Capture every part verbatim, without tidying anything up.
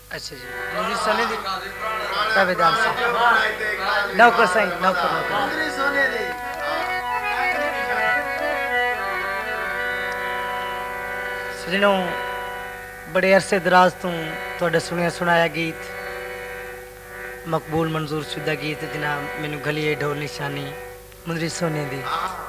अच्छा जी मुंदरी सोने दी ताबेदार से नौकर साईं नौकर नौकर मुंदरी सोने दी सजनों बड़े अरसे दराज तो तुहाडा सुनिया सुनाया गीत मकबूल मंजूर शुदा गीत जनाब मैनू गलिए ढोल निशानी मुंदरी सोने दी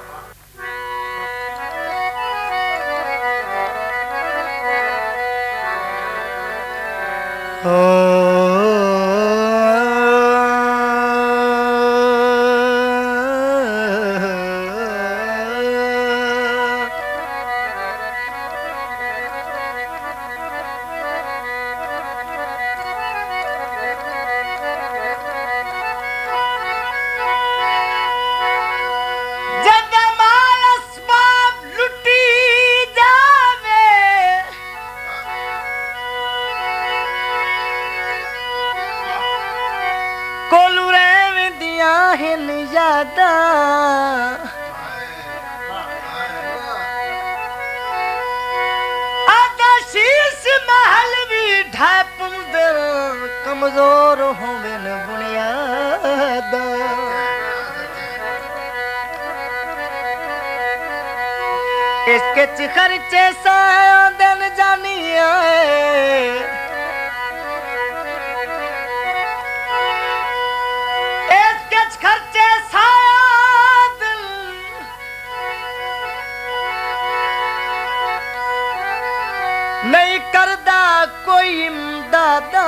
कमजोर होवे न बुनियाद इसके च खर्चे साया दिन जानिया इसके च खर्चे साया दिन नहीं करदा कोई इमदादा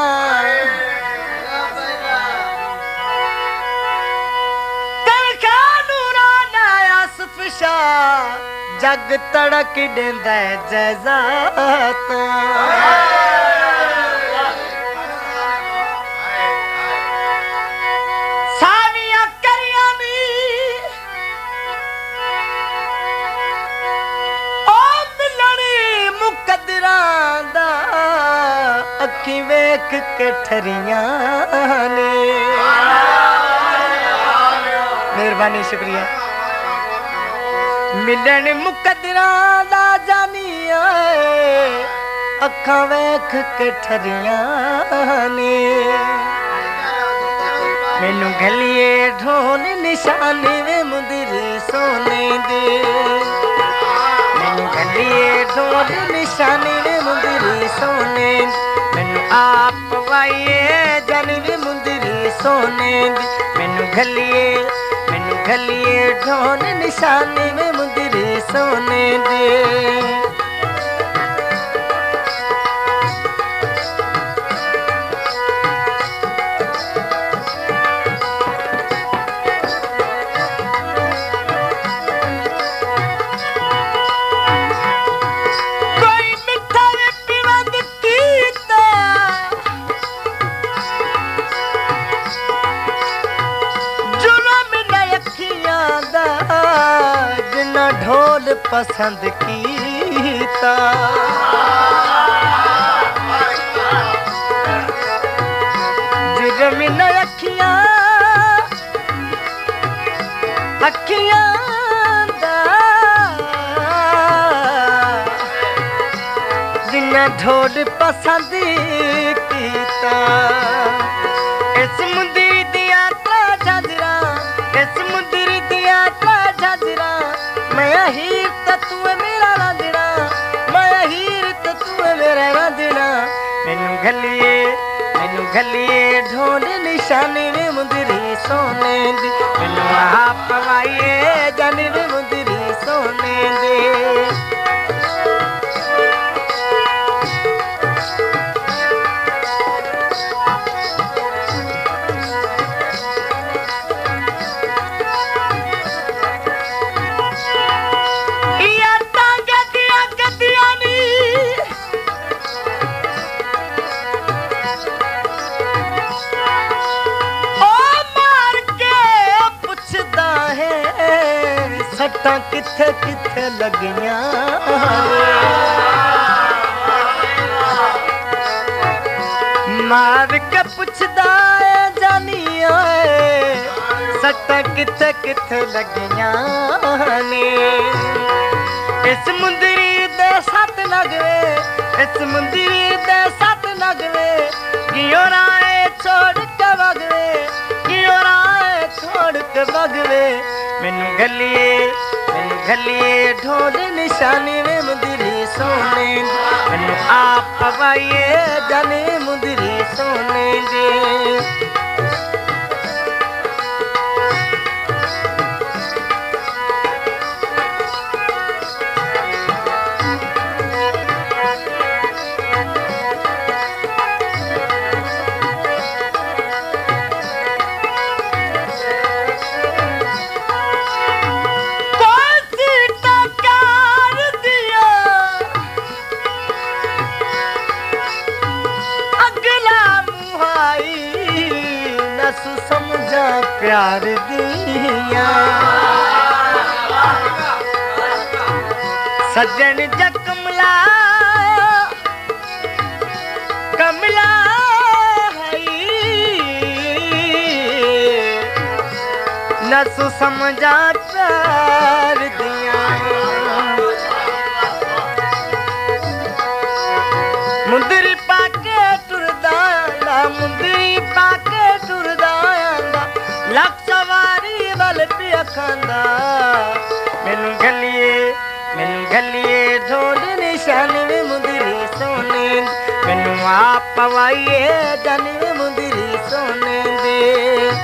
जग तड़क देंदा जज़ात सानिया करिया नी ओ मिलनी मुकद्दरां दा अखी वेख के ठरियां ने मेहरबानी शुक्रिया मिलन मुकद्दरां दा जानिया अखां वेख के ठरियां ने मैनू गलिए ढोल निशानी वे मुंदरी सोने दे मैनू गलिए ढोल निशानी वे मुंदरी सोने मैनू आप वाइए जन वे मुंदरी सोने दे मैनू गलिए गलिए ढोल निशानी में मुंदरी सोने दे कोई मिठा पिवंद कीता जिन्ना ढोल पसंद कीता जुर्म न अखियां अखियां दा जिन्ना ढोल पसंद कीता इस मुंदरी दिया त्रा झांजरा इस मुंदरी दिया त्रा झांजरा मैं हीर ते तू मेरा रांझना मैं हीर ते तू मेरा रांझना मैनू गलिए मैनू गलिए ढोल निशानी में मुंदरी सोने दी मैनू आप वाइए जानी में मुंदरी सोने दे सट्टा किथे किथे लगियां मार के पुछदा है जानिया सट्टा किथे किथे लगियां ने इस मुंदरी दे सत लगवे इस मुंदरी दे सत लगवे क्यों राय छोड़ के भगवे क्यों राय छोड़ के भगवे मैनू गलिए मैनू गलिए ढोल निशानी में मुंदरी सोने मैनू आप पवाइए जाने मुंदरी सोने दे समझा प्यार दिया सज्जन जा कमला कमला नसु समझा प्यार दिया मुंदरी पाके टुरदा मुंदरी पाके टुरदा लख सवारी वल पिया खांदा मैनू गलिए मैनू गलिए ढोल निशानी में मुंदरी सोने मैनू आप पवाइए जानी में मुंदरी सोने दे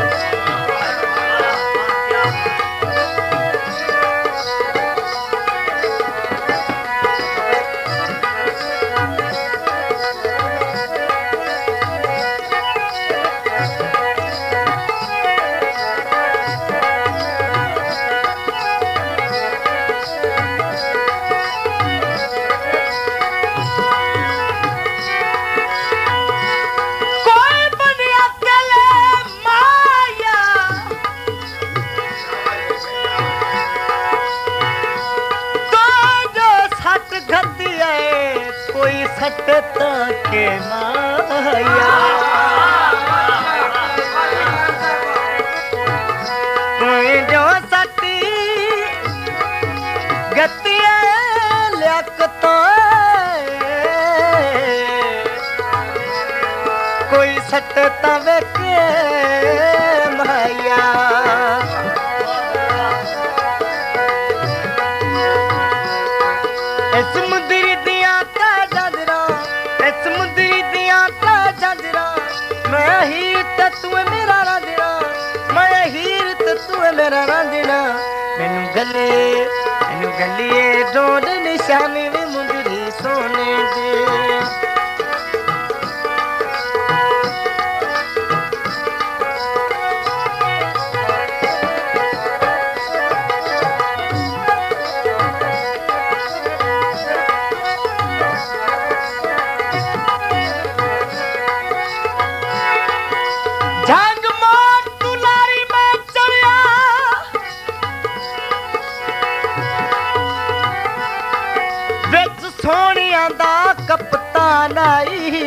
सटता के माया कोई जो सती गतिया लियाकता कोई सटता वे के माया इस मुंदरी दिया समुद्री दिया का जजरा मैं हीर तू मेरा रांझना मैं हीर तू मेरा रांझना मैनू गले मैनू गलिए ढोल निशानी में मुंदरी सोने दे सोनिया दा कप्तान आई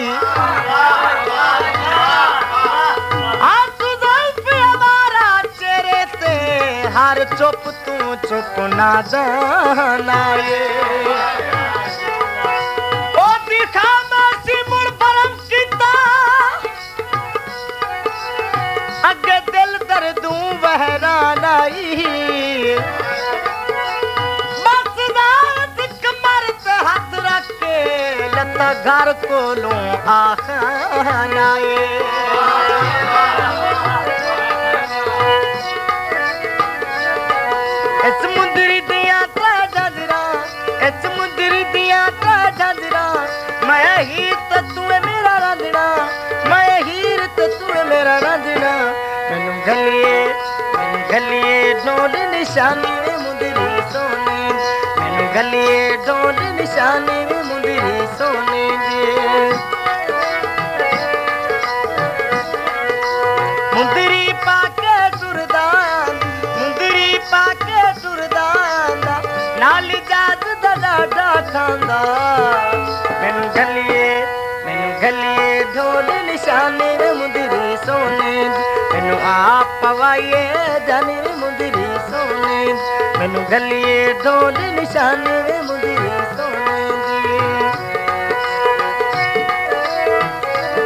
हमारा चेहरे ते हर चुप तू चुप ना जाना ओ दिखा मैं मुड़ परम किता अगे दिल दर्दू बहरान आई घर को लो आखानाए इस मुंदरी दिया का जजरा इस मुंदरी दिया का जजरा मैं हीर तो तू मेरा रांझना मैं हीर तो तू मेरा रांझना मैनू गलिए मैनू गलिए ढोल निशानी में मुंदरी सोने मैनू गलिए ढोल निशानी में मुंदरी सोने मुंदरी पाके टुरदा मुंदरी पाके टुरदा नाली जाद दा डाडा खांदा मैनू गलिए मैनू गलिए ढोल निशानी में मुंदरी सोने मैनू आप पवाइए जानी में मुंदरी सोने मैनू गलिए ढोल निशानी में मुंदरी सोने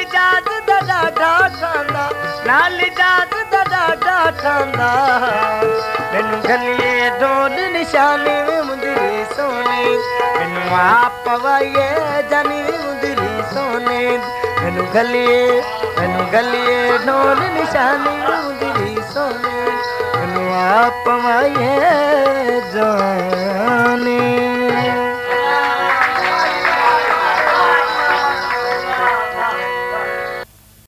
जाज दा डाढा ठांदा नाल जाज दा डाढा ठांदा मैनू गलिए ढोल निशानी वे मुंदरी सोने मैनू आप वाइए जानी वे मुंदरी सोने मैनू गलिए मैनू गलिए ढोल निशानी वे मुंदरी सोने मैनू आप वाइए जान